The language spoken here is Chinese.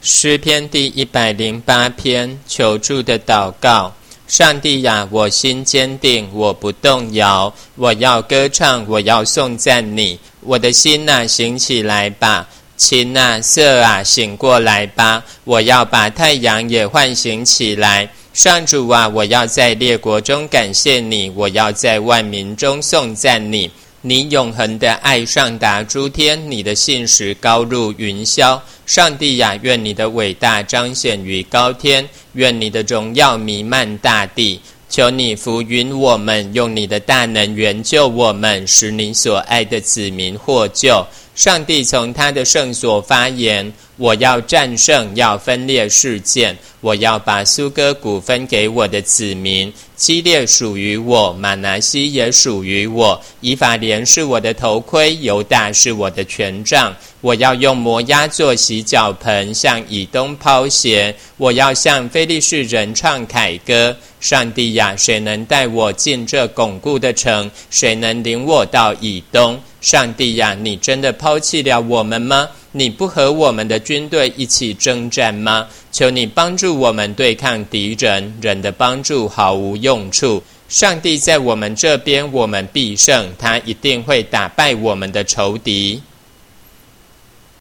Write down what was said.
诗篇第108篇，求助的祷告。上帝呀，我心坚定，我不动摇，我要歌唱，我要颂赞你。我的心啊，醒起来吧，琴啊，瑟啊，醒过来吧，我要把太阳也唤醒起来。上主啊，我要在列国中感谢你，我要在万民中颂赞你。你永恒的爱上达诸天，你的信实高入云霄。上帝呀，愿你的伟大彰显于高天，愿你的荣耀弥漫大地。求你扶允我们，用你的大能援救我们，使你所爱的子民获救。上帝从他的圣所发言，我要战胜，要分裂世界，我要把苏哥谷分给我的子民。基列属于我，玛拿西也属于我。以法莲是我的头盔，犹大是我的权杖。我要用摩押做洗脚盆，向以东抛鞋。我要向非利士人唱凯歌。上帝呀，谁能带我进这巩固的城？谁能领我到以东？上帝呀，你真的抛弃了我们吗？你不和我们的军队一起征战吗？求你帮助我们对抗敌人，人的帮助毫无用处。上帝在我们这边，我们必胜，他一定会打败我们的仇敌。